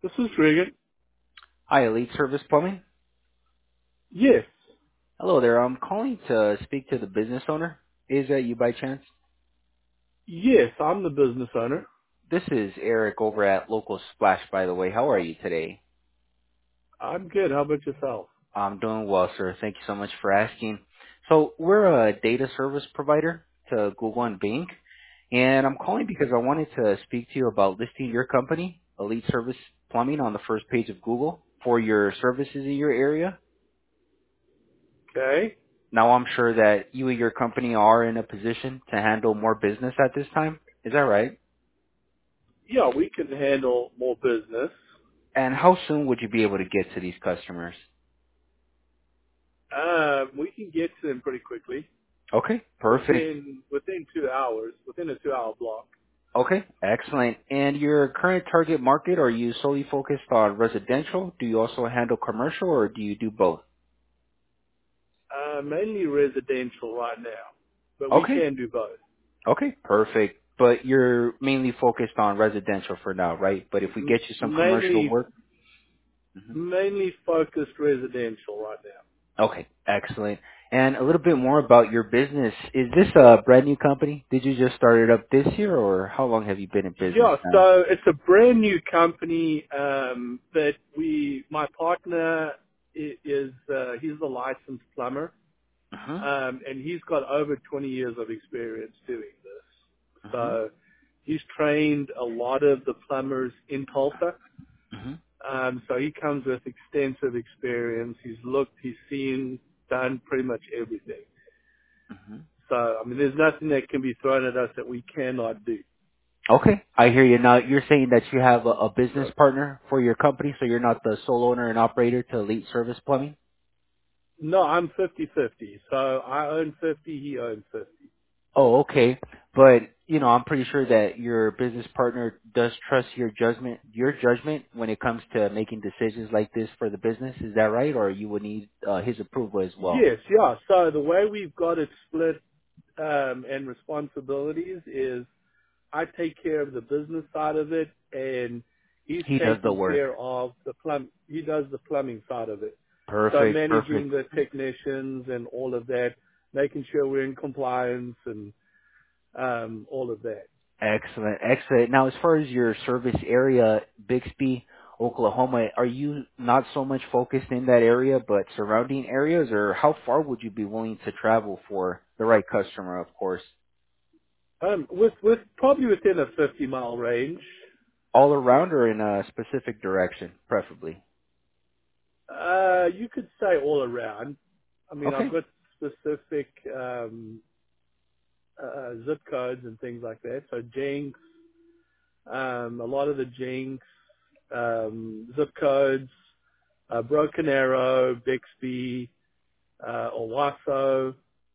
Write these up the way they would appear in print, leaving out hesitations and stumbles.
This is Regan. Hi, Elite Service Plumbing. Yes. Hello there. I'm calling to speak to the business owner. Is that you by chance? Yes, I'm the business owner. This is Eric over at Local Splash, by the way. How are you today? I'm good. How about yourself? I'm doing well, sir. Thank you so much for asking. So we're a data service provider to Google and Bing, and I'm calling because I wanted to speak to you about listing your company, Elite Service Plumbing, on the first page of Google for your services in your area. Okay. Now I'm sure that you and your company are in a position to handle more business at this time. Is that right? Yeah, we can handle more business. And how soon would you be able to get to these customers? We can get to them pretty quickly. Okay, perfect. Within 2 hours, within a 2 hour block. Okay, excellent. And your current target market, are you solely focused on residential? Do you also handle commercial, or do you do both? Mainly residential right now, but we Okay, can do both. okay, perfect. But you're mainly focused on residential for now, right? But if we get you some commercial Mainly, work, mhm. mainly focused residential right now. Okay, excellent. And a little bit more about your business. Is this a brand new company? Did you just start it up this year, or how long have you been in business Yeah, now? so it's a brand new company that my partner he's a licensed plumber, Uh-huh. and he's got over 20 years of experience doing this. Uh-huh. So he's trained a lot of the plumbers in Tulsa. Uh-huh. So he comes with extensive experience. He's looked, he's seen, done pretty much everything. Uh-huh. So, I mean, there's nothing that can be thrown at us that we cannot do. Okay, I hear you. Now, you're saying that you have a business partner for your company, so you're not the sole owner and operator to Elite Service Plumbing? No, I'm 50-50. So I own 50, he owns 50. Oh, okay. But, I'm pretty sure that your business partner does trust your judgment when it comes to making decisions like this for the business. Is that right? Or you would need his approval as well? Yes, yeah. So the way we've got it split and responsibilities is I take care of the business side of it, and he's He does the taking work. care of the He does the plumbing side of it. So Perfect, perfect. managing the technicians and all of that, making sure we're in compliance and all of that. Excellent, excellent. Now, as far as your service area, Bixby, Oklahoma, are you not so much focused in that area, but surrounding areas, or how far would you be willing to travel for the right customer, of course? With probably within a 50-mile range. All around or in a specific direction, preferably? You could say all around. I mean, I've Okay. got specific zip codes and things like that. So Jenks, a lot of the Jenks zip codes, Broken Arrow, Bixby, Owasso,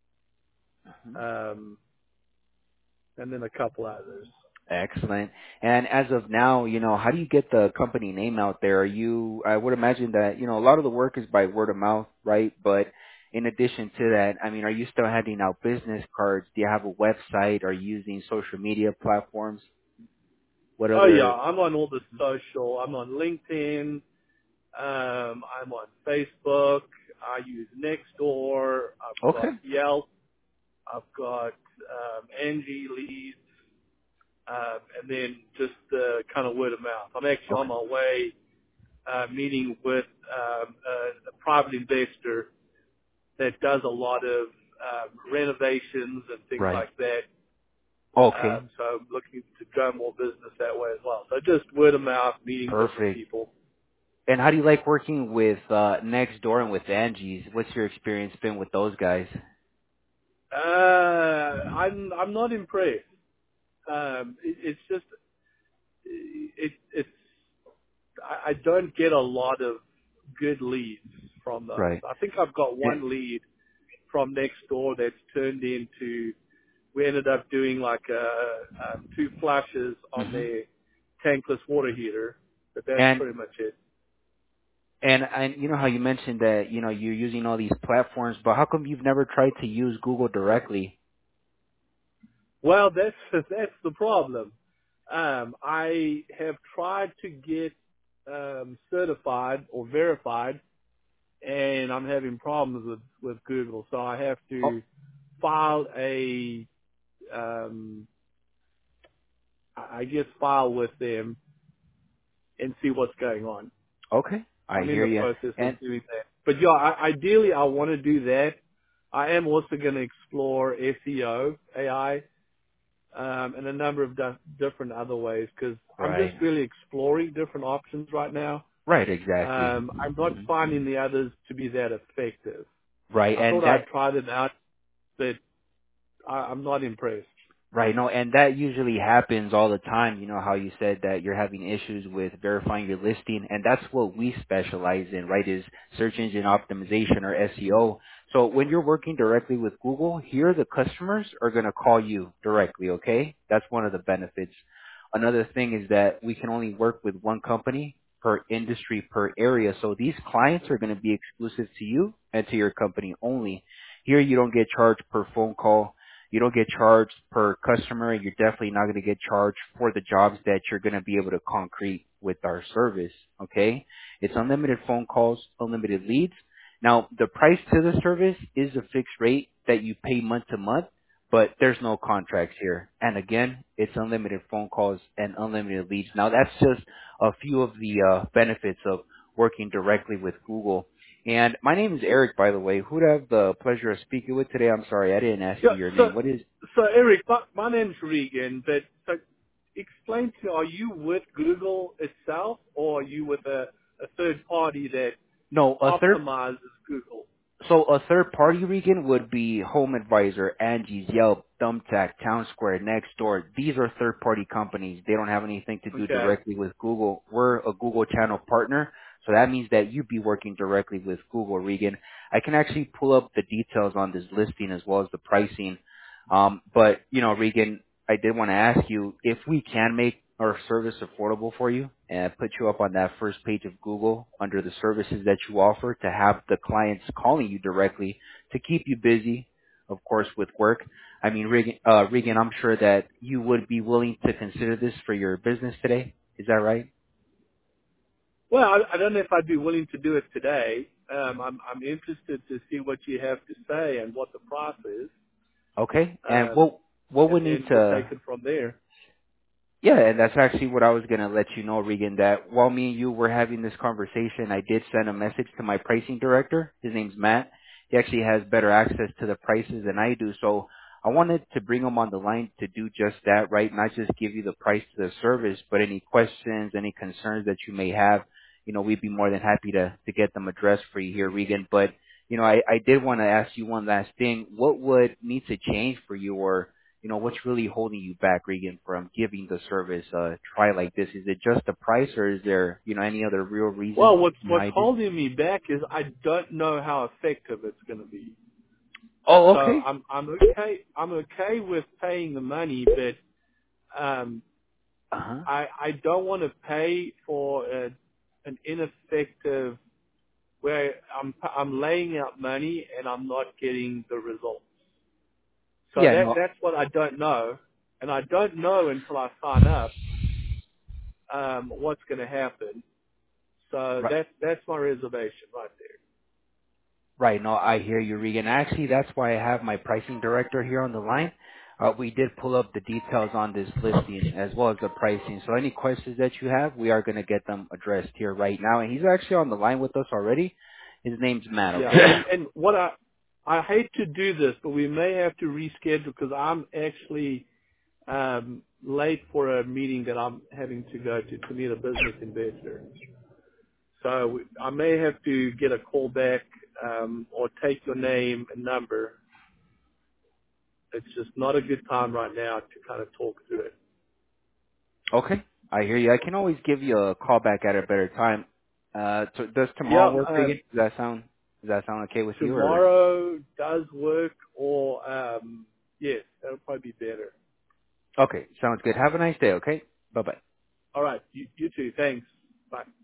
um, and then a couple others. Excellent. And as of now, how do you get the company name out there? I would imagine that, a lot of the work is by word of mouth, right? But in addition to that, I mean, are you still handing out business cards? Do you have a website? Are you using social media platforms? What Oh yeah, other? I'm on all the social. I'm on LinkedIn. I'm on Facebook. I use Nextdoor. I've Okay. got Yelp. I've got Angie Leads, and then just kind of word of mouth. I'm actually on Okay. my way meeting with a private investor that does a lot of renovations and things Right. like that. Okay. So I'm looking to grow more business that way as well. So just word of mouth, meeting different Perfect. people. And how do you like working with Nextdoor and with Angie's? What's your experience been with those guys? I'm not impressed. It's just it's I don't get a lot of good leads from those. Right. I think I've got And, one lead from next door that's turned into. We ended up doing like two flashes on mhm. their tankless water heater, but that's and pretty much it. And you know how you mentioned that, you're using all these platforms, but how come you've never tried to use Google directly? Well, that's the problem. I have tried to get. certified or verified, and I'm having problems with Google. So I have Oh, to file a, um, I guess, file with them and see what's going on. okay. I I'm in hear the you. process of And doing that. But yeah, ideally I want to do that. I am also going to explore SEO, AI, and a number of different other ways because I'm just right, really exploring different options right now. right, exactly. I'm not finding the others to be that effective. Right, I and thought that I'd tried it out, but I'm not impressed. right, no, and that usually happens all the time. You know how you said that you're having issues with verifying your listing, and that's what we specialize in, right? Is search engine optimization or SEO. So when you're working directly with Google, here the customers are going to call you directly. Okay, that's one of the benefits. Another thing is that we can only work with one company per industry per area. So these clients are going to be exclusive to you and to your company only. Here you don't get charged per phone call. You don't get charged per customer. You're definitely not going to get charged for the jobs that you're going to be able to concrete with our service. Okay. It's unlimited phone calls, unlimited leads. Now, the price to the service is a fixed rate that you pay month to month, but there's no contracts here. And again, it's unlimited phone calls and unlimited leads. Now, that's just a few of the benefits of working directly with Google. And my name is Eric, by the way. Who do I have the pleasure of speaking with today? I'm sorry, I didn't ask Yeah, you your so, name. What is? so Eric, my name's Regan, but so explain to me, are you with Google itself or are you with a third party that No, optimizes Google? so a third party, Regan, would be Home Advisor, Angie's, Yelp, Thumbtack, Town Square, Nextdoor. These are third party companies. They don't have anything to do Okay. directly with Google. We're a Google channel partner. So that means that you'd be working directly with Google, Regan. I can actually pull up the details on this listing as well as the pricing. But, you know, Regan, I did want to ask you if we can make our service affordable for you and put you up on that first page of Google under the services that you offer to have the clients calling you directly to keep you busy, of course, with work. I mean, Regan, I'm sure that you would be willing to consider this for your business today. Is that right? Well, I don't know if I'd be willing to do it today. I'm interested to see what you have to say and what the price is, Okay. And um, what and would need then we'll to take it from there. Yeah, and that's actually what I was going to let you know, Regan, that while me and you were having this conversation, I did send a message to my pricing director. His name's Matt. He actually has better access to the prices than I do. So I wanted to bring him on the line to do just that, right? Not just give you the price to the service, but any questions, any concerns that you may have, you know, we'd be more than happy to get them addressed for you here, Regan. But, you know, I did want to ask you one last thing. What would need to change for you, or you know, what's really holding you back, Regan, from giving the service a try like this? Is it just the price, or is there, you know, any other real Well, reason what's behind it? holding me back is I don't know how effective it's going to be. Oh, So okay. I'm okay with paying the money, but Uh huh. I don't want to pay for an ineffective where I'm laying out money and I'm not getting the results. So Yeah, no, that's what I don't know, and I don't know until I sign up what's going to happen. So right, that's my reservation right there. right. No, I hear you, Regan. Actually, that's why I have my pricing director here on the line. We did pull up the details on this listing as well as the pricing. So any questions that you have, we are going to get them addressed here right now. And he's actually on the line with us already. His name's Matt, Yeah, okay? and what I hate to do this, but we may have to reschedule because I'm actually late for a meeting that I'm having to go to meet a business investor. So I may have to get a call back or take your name and number. It's just not a good time right now to kind of talk through it. Okay, I hear you. I can always give you a call back at a better time. Does tomorrow Yeah, work, Regan? Does that sound okay with you, or? tomorrow does work, or yes, that'll probably be better. Okay, sounds good. Have a nice day, okay? Bye-bye. All right, you too. Thanks. Bye.